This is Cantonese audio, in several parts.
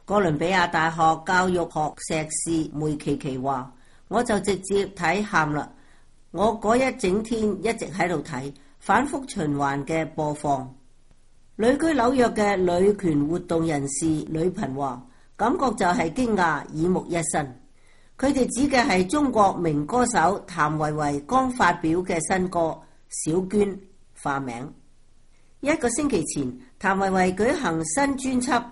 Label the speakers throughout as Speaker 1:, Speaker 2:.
Speaker 1: 哥倫比亞大學教育學碩士梅琪琪話：我就直接睇喊啦！我嗰一整天一直喺度睇，反覆循環嘅播放。旅居紐約嘅女權活動人士呂頻話：感覺就係驚訝，耳目一新。佢哋指嘅係中國名歌手譚維維剛發表嘅新歌《小娟》化名。一個星期前，譚維維舉行新專輯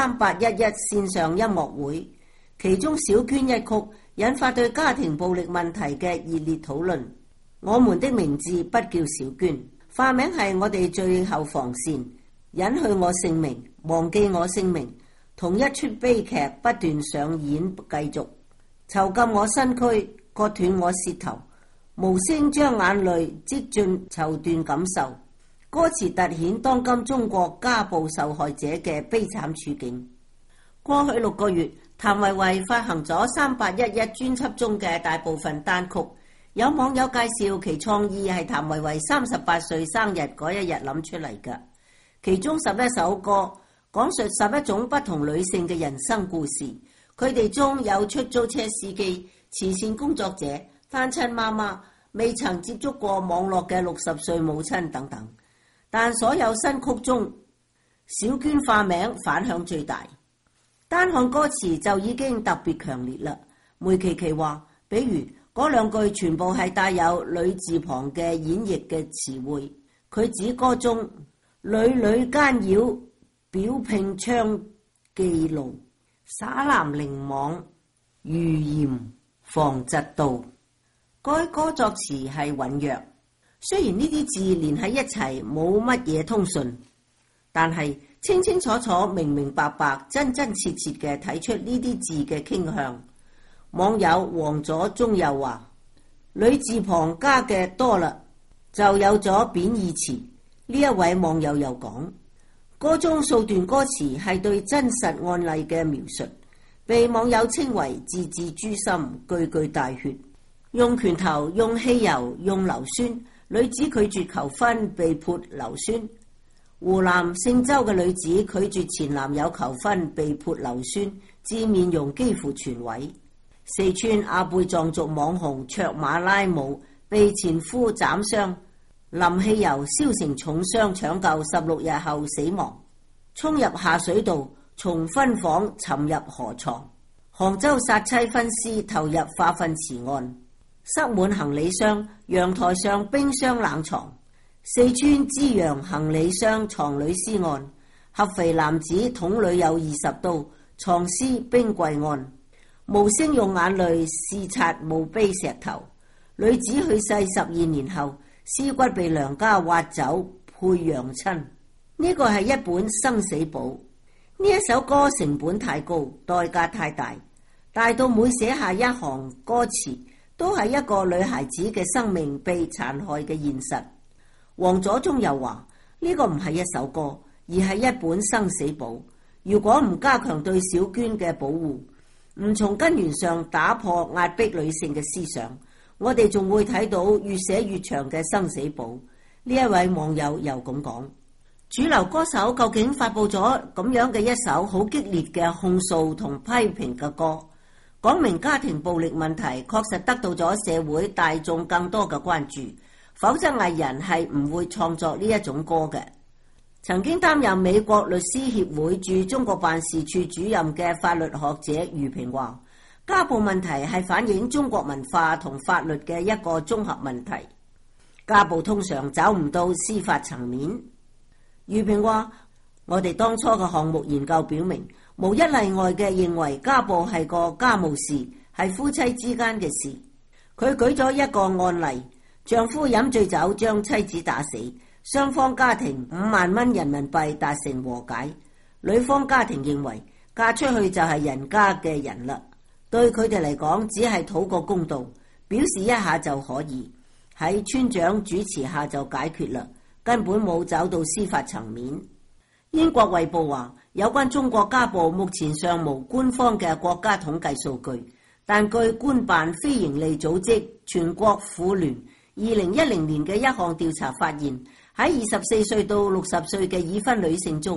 Speaker 1: 3811線上音樂會，其中《小娟》一曲引發對家庭暴力問題嘅熱烈討論。我們的名字不叫小娟，化名係我哋最後防線。隱去我姓名，忘記我姓名，同一出悲劇不斷上演繼續。囚禁我身軀，割斷我舌頭，無聲將眼淚擠進綢緞感受。歌詞突顯當今中國家暴受害者嘅悲慘處境。過去6個月，譚維維發行咗3811專輯中嘅大部分單曲。有網友介紹其創意係譚維維38歲生日嗰一日諗出嚟嘅。其中11首歌講述11種不同女性嘅人生故事，佢哋中有出租車司機、慈善工作者、單親媽媽、未曾接觸過網絡嘅60歲母親等等。但所有新曲中，小娟化名反響最大。單看歌詞就已經特別強烈啦。梅琪琪話，比如嗰兩句全部係帶有女字旁嘅演繹嘅詞彙，佢指歌中屢屢奸擾，表聘娼妓奴，灑男凌網，預嚴防嫉妒。該歌作詞係韻約，雖然呢啲字連喺一齊冇乜嘢通順，但係清清楚楚、明明白白、真真切切嘅睇出呢啲字嘅傾向。網友黃左中又話：女字旁加嘅多啦，就有咗貶義詞。呢一位網友又講，歌中數段歌詞係對真實案例嘅描述，被網友稱為字字誅心，句句帶血。用拳頭、用汽油、用硫酸，女子拒絕求婚被潑硫酸。湖南姓周嘅女子拒絕前男友求婚被潑硫酸，致面容幾乎全毀。四川阿貝藏族網紅卓馬拉姆被前夫斬傷，淋汽油燒成重傷搶救，16日後死亡。衝入下水道，從婚房沉入河床。杭州殺妻分屍投入化糞池岸，塞滿行李箱，陽台上冰箱冷藏。四川資陽行李箱藏女屍案，合肥男子捅女友20刀，藏屍冰櫃案。無聲用眼淚視察墓碑石頭，女子去世12年後，屍骨被娘家挖走配養親。呢個係一本生死簿。呢一首歌成本太高，代價太大，大到每寫下一行歌詞都係一個女孩子嘅生命被殘害嘅現實。黃左中又話，呢個唔係一首歌，而係一本生死簿。如果唔加強對小娟嘅保護，唔從根源上打破壓迫女性嘅思想，我哋仲會睇到越寫越長嘅生死簿。呢一位網友又咁講，主流歌手究竟發佈咗咁樣嘅一首好激烈嘅控訴同批評嘅歌，講明家庭暴力問題確實得到咗社會大眾更多嘅關注，否則藝人係唔會創作呢一種歌嘅。曾經擔任美國律師協會駐中國辦事處主任嘅法律學者余平話，家暴問題係反映中國文化同法律嘅一個綜合問題，家暴通常走唔到司法層面。余平話，我哋當初嘅項目研究表明，無一例外嘅認為家暴係個家務事，係夫妻之間嘅事。佢舉咗一個案例，丈夫飲醉酒將妻子打死，雙方家庭5萬蚊人民幣達成和解。女方家庭認為嫁出去就係人家嘅人啦，對佢哋嚟講只係討個公道，表示一下就可以，喺村長主持下就解決啦，根本冇走到司法層面。英國衛報話，有關中國家暴目前尚無官方嘅國家統計數據，但據官辦非營利組織全國婦聯2010年嘅一項調查發現，喺24歲到60歲嘅已婚女性中，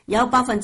Speaker 1: 有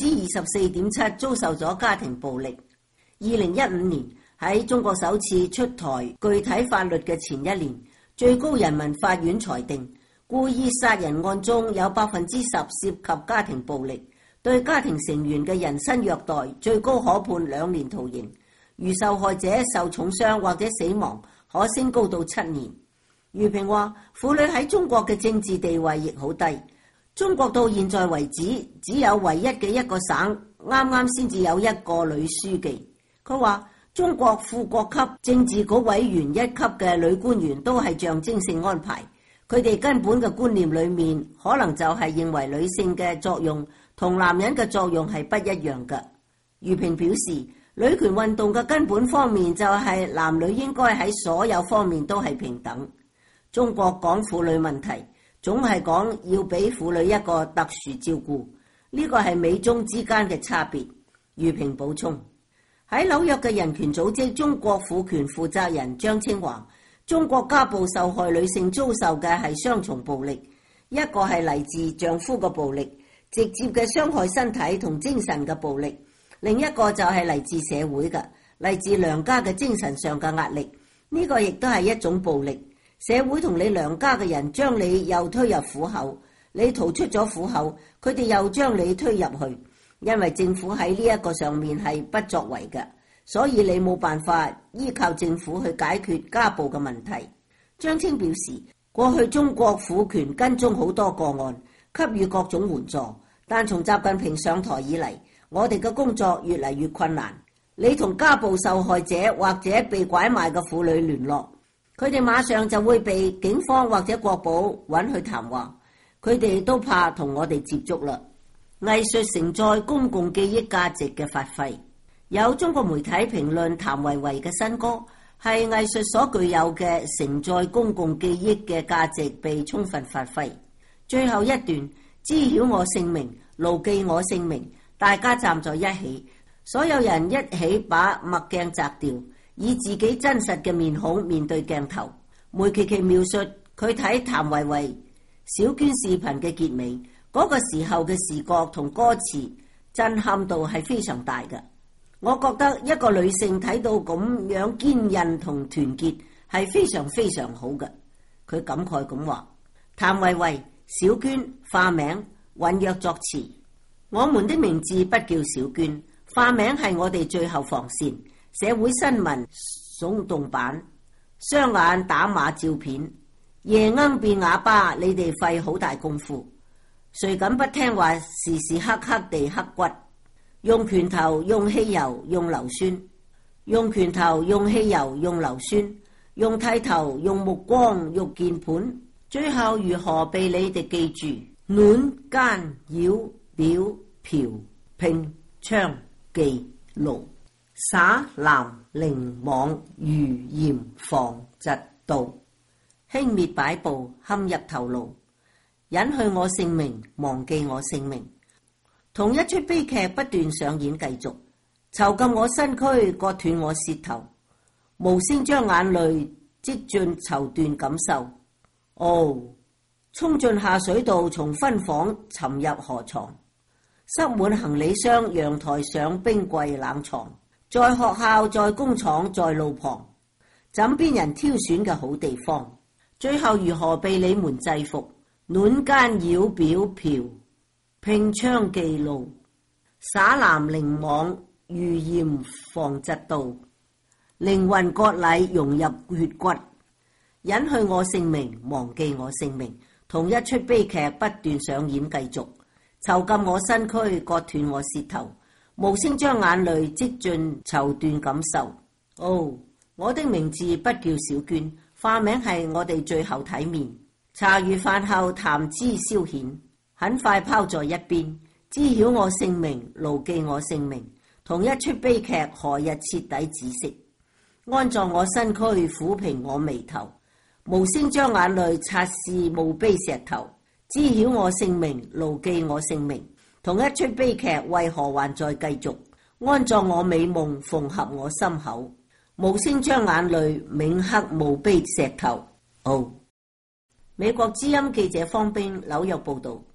Speaker 1: 24.7% 遭受咗家庭暴力。2015年喺中國首次出台具體法律嘅前一年，最高人民法院裁定故意殺人案中有 10% 涉及家庭暴力，對家庭成員嘅人身虐待，最高可判2年徒刑。如受害者受重傷或者死亡，可升高到7年。余平話，婦女喺中國嘅政治地位亦好低。中國到現在為止，只有唯一嘅一個省啱啱先至有一個女書記。佢話，中國副國級政治局委員一級嘅女官員都係象徵性安排，佢哋根本嘅觀念裏面可能就係認為女性嘅作用同男人嘅作用係不一樣嘅。余平表示，女權運動嘅根本方面就係男女應該喺所有方面都係平等。中國講婦女問題，總係講要俾婦女一個特殊照顧，呢個係美中之間嘅差別。余平補充，喺紐約嘅人權組織中國婦權負責人張清華，中國家暴受害女性遭受嘅係雙重暴力，一個係嚟自丈夫嘅暴力，直接嘅傷害身體同精神嘅暴力，另一個就係嚟自社會嘅，嚟自娘家嘅精神上嘅壓力，呢個亦都係一種暴力。社會同你娘家嘅人將你又推入虎口，你逃出咗虎口，佢哋又將你推入去，因為政府喺呢一個上面係不作為嘅，所以你冇辦法依靠政府去解決家暴嘅問題。張青表示，過去中國婦權跟蹤好多個案，給予各種援助，但從習近平上台以嚟，我哋嘅工作越嚟越困難。你同家暴受害者或者被拐賣嘅婦女聯絡，佢哋馬上就會被警方或者國保揾去談話，佢哋都怕同我哋接觸啦。藝術承載公共記憶價值嘅發揮，有中國媒體評論譚維維嘅新歌係藝術所具有嘅承載公共記憶嘅價值被充分發揮。最後一段，知曉我姓名，牢記我姓名，大家站在一起，所有人一起把墨鏡摘掉，以自己真實嘅面孔面對鏡頭。梅琪琪描述佢睇譚維維小娟視頻嘅結尾，嗰個時候嘅視覺同歌詞震撼度係非常大嘅。我覺得一個女性睇到咁樣堅韌同團結係非常非常好嘅。佢感慨咁話：譚維維、小娟化名，韻約作詞。我們的名字不叫小娟，化名係我哋最後防線。社會新聞聳動版，雙眼打碼照片，夜鶯變啞巴，你哋費好大功夫。誰敢不聽話，時時刻刻地刻骨，用拳頭，用汽油，用硫酸，用拳頭，用汽油，用硫酸，用剃頭，用目光，用鍵盤，最後如何被你哋記住？暖奸擾表嫖聘娼妓奴，耍男凌網魚鹽防嫉妒，輕蔑擺布陷入頭顱，隱去我姓名，忘記我姓名。同一出悲劇不斷上演繼續，囚禁我身軀，割斷我舌頭，無聲將眼淚積進綢緞感受。哦，衝進下水道，從分房沉入河床，塞滿行李箱，陽台上冰櫃冷藏，在學校，在工廠，在路旁，枕邊人挑選嘅好地方，最後如何被你們制服？暖奸擾表嫖聘娼妓奴，耍男凌網魚鹽防嫉妒，靈魂割禮融入血骨，隱去我姓名，忘記我姓名。同一出悲劇不斷上演繼續，囚禁我身軀，割斷我舌頭，無聲將眼淚積進綢緞感受。哦，我的名字不叫小娟，化名係我哋最後體面。茶餘飯後談資消遣，很快拋在一邊。知曉我姓名，牢記我姓名。同一出悲劇何日徹底止息？安葬我身軀，撫平我眉頭，無聲將眼淚擦拭墓碑石頭。知曉我姓名，牢記我姓名。同一出悲劇為何還在繼續？安葬我美夢，縫合我心口，無聲將眼淚銘刻墓碑石頭。哦，美國之音記者方冰紐約報道。